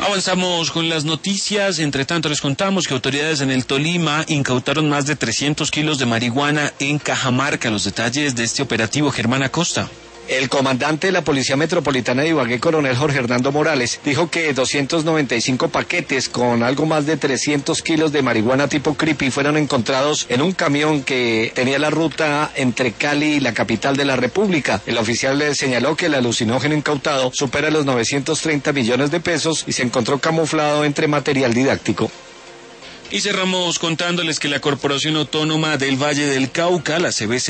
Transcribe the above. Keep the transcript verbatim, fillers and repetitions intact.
Avanzamos con las noticias. Entre tanto, les contamos que autoridades en el Tolima incautaron más de trescientos kilos de marihuana en Cajamarca. Los detalles de este operativo, Germán Acosta. El comandante de la Policía Metropolitana de Ibagué, coronel Jorge Hernando Morales, dijo que doscientos noventa y cinco paquetes con algo más de trescientos kilos de marihuana tipo creepy fueron encontrados en un camión que tenía la ruta entre Cali y la capital de la República. El oficial le señaló que el alucinógeno incautado supera los novecientos treinta millones de pesos y se encontró camuflado entre material didáctico. Y cerramos contándoles que la Corporación Autónoma del Valle del Cauca, la C B C,